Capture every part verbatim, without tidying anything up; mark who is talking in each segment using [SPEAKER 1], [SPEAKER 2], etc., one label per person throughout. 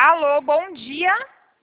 [SPEAKER 1] Alô, bom dia.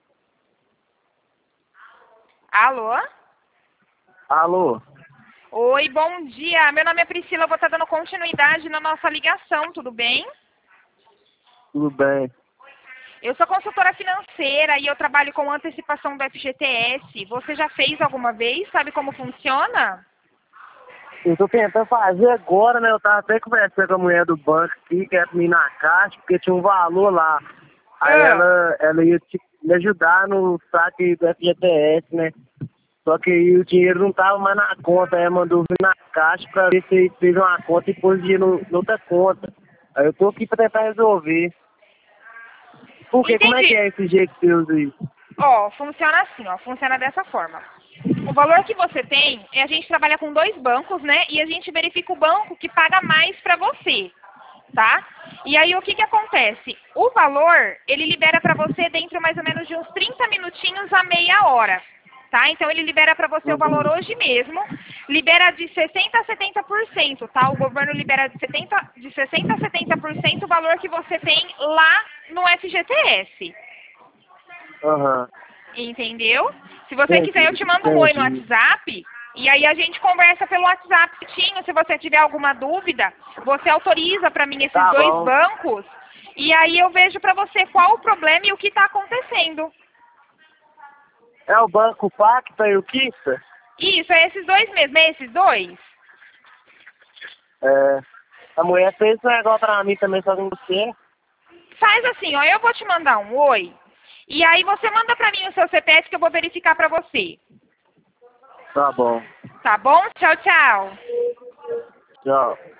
[SPEAKER 1] Alô?
[SPEAKER 2] Alô?
[SPEAKER 1] Oi, bom dia. Meu nome é Priscila, eu vou estar dando continuidade na nossa ligação, tudo bem?
[SPEAKER 2] Tudo bem.
[SPEAKER 1] Eu sou consultora financeira e eu trabalho com antecipação do F G T S. Você já fez alguma vez? Sabe como funciona?
[SPEAKER 2] Eu tô tentando fazer agora, né? Eu tava até conversando com a mulher do banco aqui, que era pra mim ir na caixa, porque tinha um valor lá. Aí
[SPEAKER 1] Ah.
[SPEAKER 2] ela, ela ia te, me ajudar no saque do F G T S, né? Só que aí o dinheiro não tava mais na conta, aí ela mandou vir na caixa pra ver se fez uma conta e pôs o dinheiro no, noutra conta. Aí eu tô aqui pra tentar resolver. Por quê? Como é que
[SPEAKER 1] Entendi.
[SPEAKER 2] é esse jeito que você usa isso?
[SPEAKER 1] Ó, funciona assim, ó, funciona dessa forma. O valor que você tem, é a gente trabalha com dois bancos, né? E a gente verifica o banco que paga mais para você, tá? E aí o que que acontece? O valor, ele libera para você dentro mais ou menos de uns trinta minutinhos a meia hora, tá? Então ele libera para você o valor
[SPEAKER 2] Uhum.
[SPEAKER 1] hoje mesmo, libera de sessenta a setenta por cento, tá? O governo libera de, setenta, de sessenta a setenta por cento o valor que você tem lá no F G T S.
[SPEAKER 2] Aham.
[SPEAKER 1] Entendeu? Se você quiser, eu
[SPEAKER 2] Entendi,
[SPEAKER 1] te mando um oi no
[SPEAKER 2] entendi.
[SPEAKER 1] WhatsApp. E aí a gente conversa pelo WhatsApp. certinho. Se você tiver alguma dúvida, você autoriza para mim esses
[SPEAKER 2] Tá
[SPEAKER 1] dois
[SPEAKER 2] bom.
[SPEAKER 1] bancos. E aí eu vejo para você qual o problema e o que está acontecendo.
[SPEAKER 2] É o Banco Pacta e o Kissa?
[SPEAKER 1] Isso, é esses dois mesmo, é esses dois?
[SPEAKER 2] É. A mulher fez esse negócio pra mim também, só com você.
[SPEAKER 1] Faz assim, ó, eu vou te mandar um oi. E aí você manda para mim o seu C P F que eu vou verificar para você.
[SPEAKER 2] Tá bom.
[SPEAKER 1] Tá bom? Tchau, tchau.
[SPEAKER 2] Tchau.